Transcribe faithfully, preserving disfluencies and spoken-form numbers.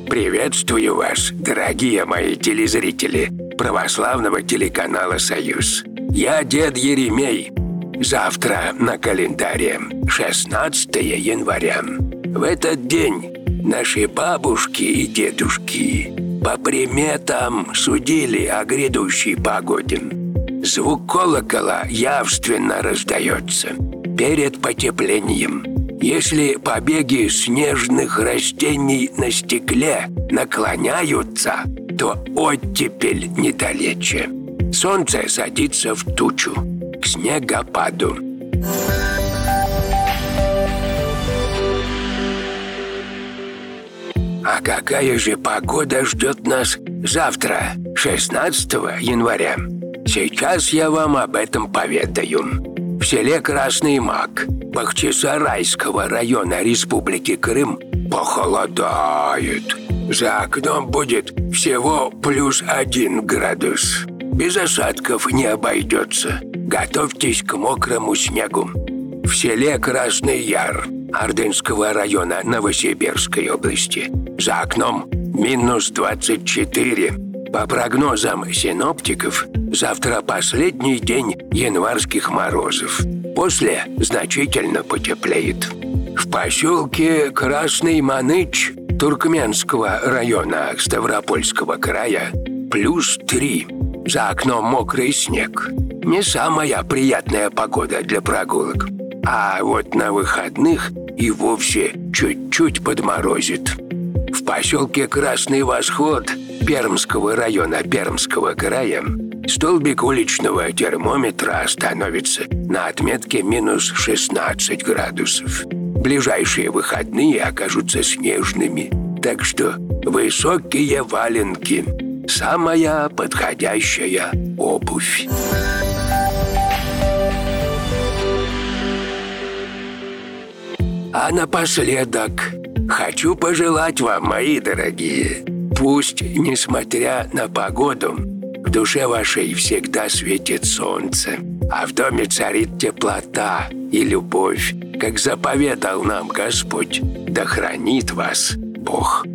Приветствую вас, дорогие мои телезрители православного телеканала «Союз». Я дед Еремей. Завтра на календаре шестнадцатое января. В этот день наши бабушки и дедушки по приметам судили о грядущей погоде. Звук колокола явственно раздается перед потеплением. Если побеги снежных растений на стекле наклоняются, то оттепель недалече. Солнце садится в тучу, к снегопаду. А какая же погода ждет нас завтра, шестнадцатого января? Сейчас я вам об этом поведаю. В селе Красный Мак Бахчисарайского района Республики Крым похолодает. За окном будет всего плюс один градус. Без осадков не обойдется. Готовьтесь к мокрому снегу. В селе Красный Яр Ордынского района Новосибирской области за окном минус двадцать четыре. По прогнозам синоптиков, завтра последний день январских морозов. После значительно потеплеет. В поселке Красный Маныч Туркменского района Ставропольского края плюс три. За окном мокрый снег. Не самая приятная погода для прогулок. А вот на выходных и вовсе чуть-чуть подморозит. В поселке Красный Восход Пермского района Пермского края столбик уличного термометра остановится на отметке минус шестнадцать градусов. Ближайшие выходные окажутся снежными, так что высокие валенки – самая подходящая обувь. А напоследок хочу пожелать вам, мои дорогие, пусть, несмотря на погоду, в душе вашей всегда светит солнце, а в доме царит теплота и любовь, как заповедал нам Господь. Да хранит вас Бог.